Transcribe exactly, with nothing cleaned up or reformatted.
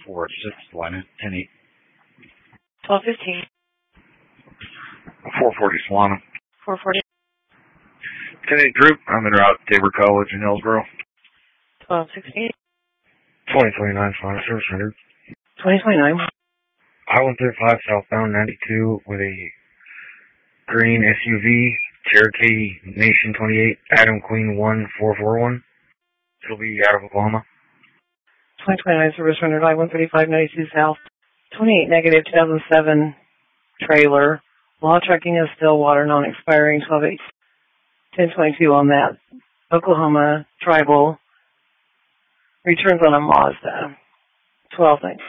four six one ten eight. twelve fifteen. four forty Solana. four forty. ten eight group. I'm en route to Tabor College in Hillsboro. twelve sixteen. twenty twenty-nine Solana service rendered. twenty twenty-nine. I one thirty-five southbound ninety-two with a green S U V, Cherokee Nation twenty-eight, Adam Queen one four four one. It'll be out of Oklahoma. twenty twenty-nine service rendered. I one thirty-five ninety-two south. twenty-eight negative two thousand seven trailer. Law tracking is Stillwater, non-expiring twelve eight ten twenty-two on that. Oklahoma Tribal returns on a Mazda. twelve nineteen.